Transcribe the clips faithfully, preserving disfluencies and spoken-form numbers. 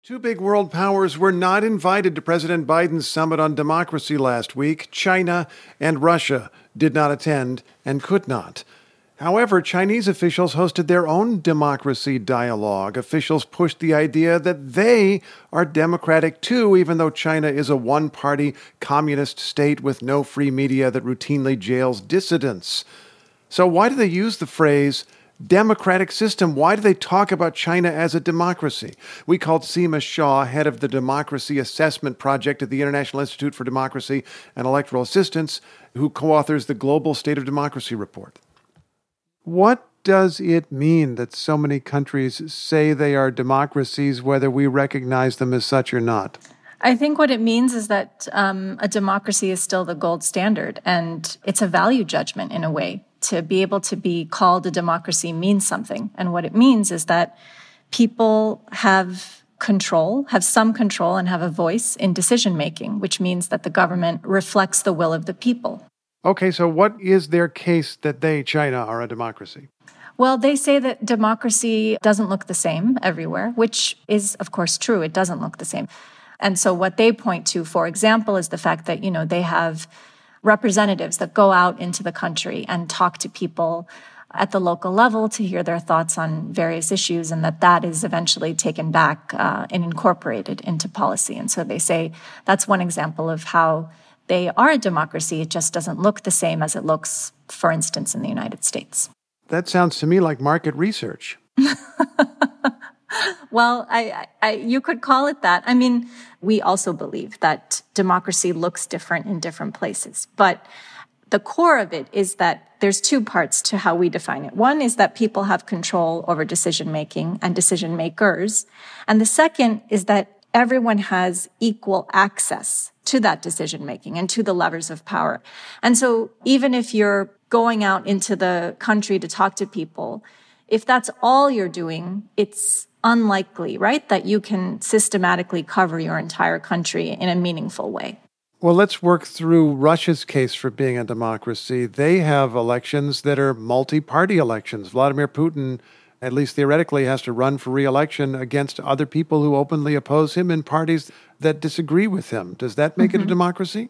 Two big world powers were not invited to President Biden's summit on democracy last week. China and Russia did not attend and could not. However, Chinese officials hosted their own democracy dialogue. Officials pushed the idea that they are democratic too, even though China is a one-party communist state with no free media that routinely jails dissidents. So why do they use the phrase democratic system? Why do they talk about China as a democracy? We called Seema Shah, head of the Democracy Assessment Project at the International Institute for Democracy and Electoral Assistance, who co-authors the Global State of Democracy report. What does it mean that so many countries say they are democracies, whether we recognize them as such or not? I think what it means is that um, a democracy is still the gold standard, and it's a value judgment in a way. To be able to be called a democracy means something. And what it means is that people have control, have some control, and have a voice in decision-making, which means that the government reflects the will of the people. Okay, so what is their case that they, China, are a democracy? Well, they say that democracy doesn't look the same everywhere, which is, of course, true. It doesn't look the same. And so what they point to, for example, is the fact that, you know, they have representatives that go out into the country and talk to people at the local level to hear their thoughts on various issues, and that that is eventually taken back uh, and incorporated into policy. And so they say that's one example of how they are a democracy. It just doesn't look the same as it looks, for instance, in the United States. That sounds to me like market research. Well, I, I, you could call it that. I mean, we also believe that democracy looks different in different places. But the core of it is that there's two parts to how we define it. One is that people have control over decision-making and decision makers. And the second is that everyone has equal access to that decision-making and to the levers of power. And so even if you're going out into the country to talk to people, if that's all you're doing, it's unlikely, right, that you can systematically cover your entire country in a meaningful way. Well, let's work through Russia's case for being a democracy. They have elections that are multi-party elections. Vladimir Putin, at least theoretically, has to run for re-election against other people who openly oppose him in parties that disagree with him. Does that make mm-hmm. it a democracy?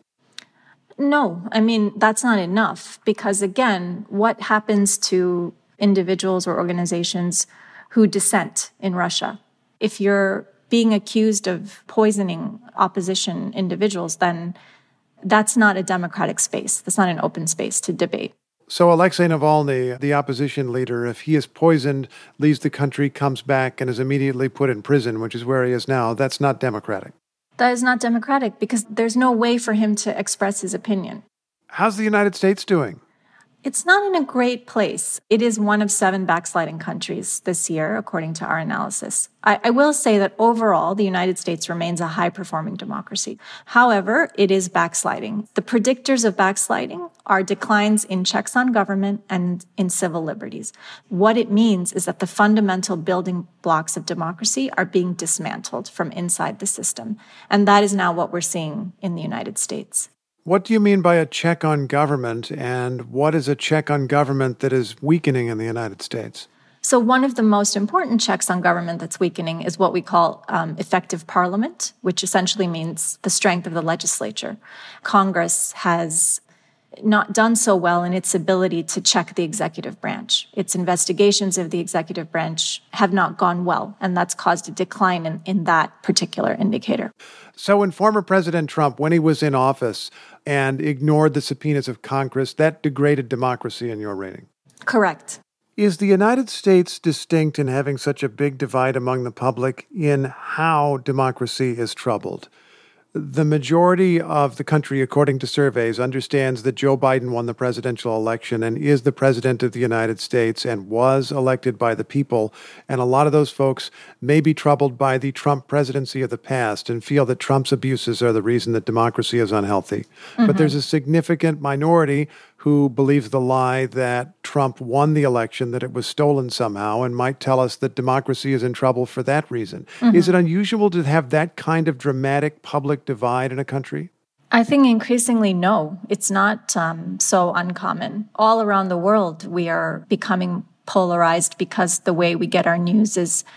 No, I mean, that's not enough. Because again, what happens to individuals or organizations who dissent in Russia? If you're being accused of poisoning opposition individuals, then that's not a democratic space. That's not an open space to debate. So Alexei Navalny, the opposition leader, if he is poisoned, leaves the country, comes back, and is immediately put in prison, which is where he is now, that's not democratic. That is not democratic because there's no way for him to express his opinion. How's the United States doing? It's not in a great place. It is one of seven backsliding countries this year, according to our analysis. I, I will say that overall, the United States remains a high-performing democracy. However, it is backsliding. The predictors of backsliding are declines in checks on government and in civil liberties. What it means is that the fundamental building blocks of democracy are being dismantled from inside the system. And that is now what we're seeing in the United States. What do you mean by a check on government, and what is a check on government that is weakening in the United States? So one of the most important checks on government that's weakening is what we call um, effective parliament, which essentially means the strength of the legislature. Congress has not done so well in its ability to check the executive branch. Its investigations of the executive branch have not gone well, and that's caused a decline in, in that particular indicator. So when former President Trump, when he was in office and ignored the subpoenas of Congress, that degraded democracy in your rating? Correct. Is the United States distinct in having such a big divide among the public in how democracy is troubled? The majority of the country, according to surveys, understands that Joe Biden won the presidential election and is the president of the United States and was elected by the people. And a lot of those folks may be troubled by the Trump presidency of the past and feel that Trump's abuses are the reason that democracy is unhealthy. Mm-hmm. But there's a significant minority who believes the lie that Trump won the election, that it was stolen somehow, and might tell us that democracy is in trouble for that reason. Mm-hmm. Is it unusual to have that kind of dramatic public divide in a country? I think increasingly, no. It's not um, so uncommon. All around the world, we are becoming polarized because the way we get our news is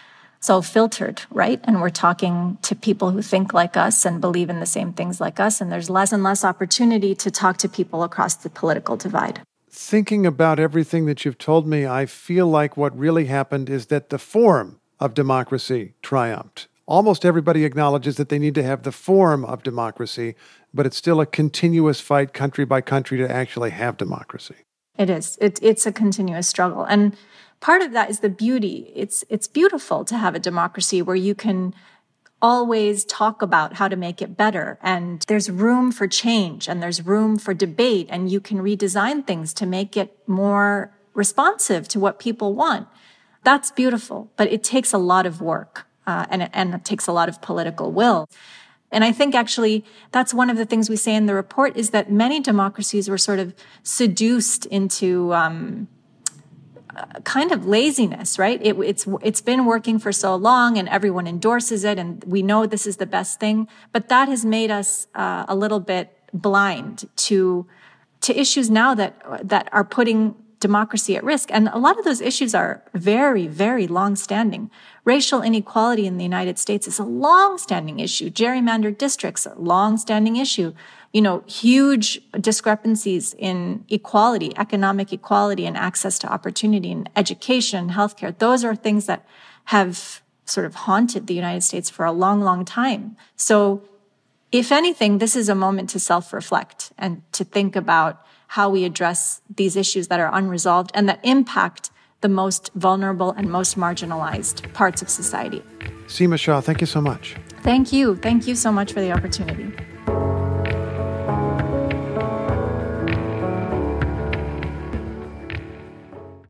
so filtered, right? And we're talking to people who think like us and believe in the same things like us. And there's less and less opportunity to talk to people across the political divide. Thinking about everything that you've told me, I feel like what really happened is that the form of democracy triumphed. Almost everybody acknowledges that they need to have the form of democracy, but it's still a continuous fight country by country to actually have democracy. It is. It, it's a continuous struggle. And part of that is the beauty. It's it's beautiful to have a democracy where you can always talk about how to make it better. And there's room for change and there's room for debate. And you can redesign things to make it more responsive to what people want. That's beautiful. But it takes a lot of work uh, and, and it takes a lot of political will. And I think actually that's one of the things we say in the report is that many democracies were sort of seduced into um, kind of laziness, right? It, it's it's been working for so long and everyone endorses it and we know this is the best thing. But that has made us uh, a little bit blind to to issues now that that are putting democracy at risk. And a lot of those issues are very, very long-standing. Racial inequality in the United States is a long-standing issue. Gerrymandered districts are a long-standing issue. You know, huge discrepancies in equality, economic equality and access to opportunity in education and healthcare. Those are things that have sort of haunted the United States for a long, long time. So if anything, this is a moment to self-reflect and to think about how we address these issues that are unresolved and that impact the most vulnerable and most marginalized parts of society. Seema Shah, thank you so much. Thank you. Thank you so much for the opportunity.